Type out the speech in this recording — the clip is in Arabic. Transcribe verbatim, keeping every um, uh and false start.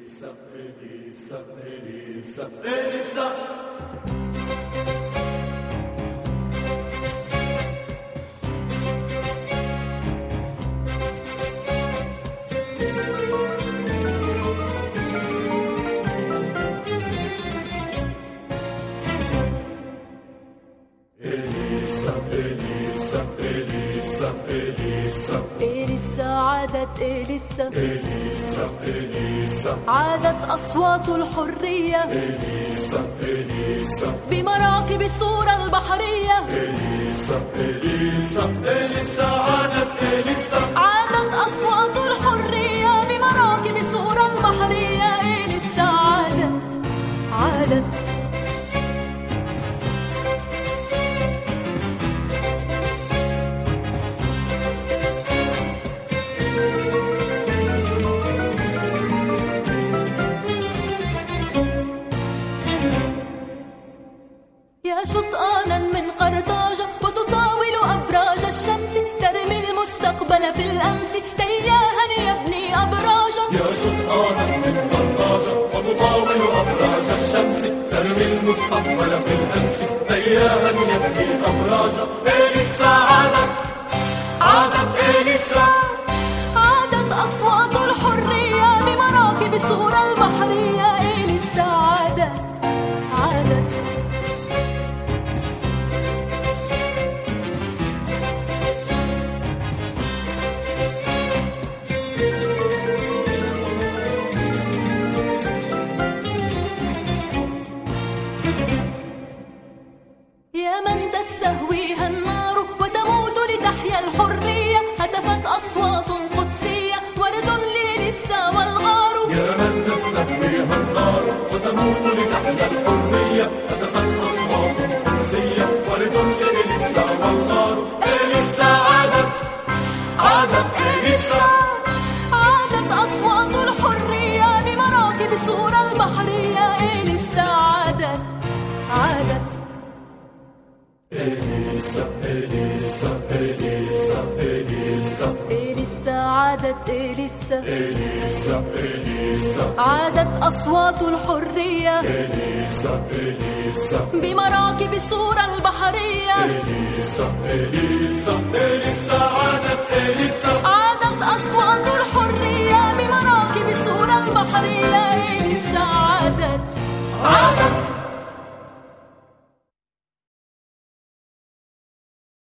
Elisa, Elisa, Elisa. Elisa, Elisa, Elisa, Elisa. إليسا عادت إليسا Elisa, Elisa, عادت أصوات الحرية Elisa, Elisa, بمراكب الصورة البحرية Elisa, Elisa, Elisa, عادت Elisa. عادت أصوات الحرية بمراكب الصورة البحرية إليسا عادت عادت يا شطآنا من قرطاجة وتطاول أبراج الشمس ترمي المستقبل في الأمس تياها يبني أبراجا. يا شطآنا من قرطاجة وتطاول أبراج الشمس ترمي المستقبل في الأمس تياها يبني أبراجا. إليسا عادت عادت إليسا عادت أصوات الحرية بمراكب الصورة البحرية إليسا عادت عادت يا من تستهويها النار وتموت لتحيا الحرية هتفت أصوات قدسية ورد لإليسا والغار. يا من تستهويها النار وتموت لتحيا الحرية هتفت أصوات قدسية ورد لإليسا والغار. إليسا عادت عادت إليسا عادت أصوات الحرية بمراكب الصورة البحرية إليسا عادت عادت Elisa, Elisa, Elisa, Elisa. إليسا عادت إليسا Elisa, Elisa, عادت أصوات الحرية Elisa, Elisa. بمراكب الصورة البحرية Elisa, Elisa, Elisa.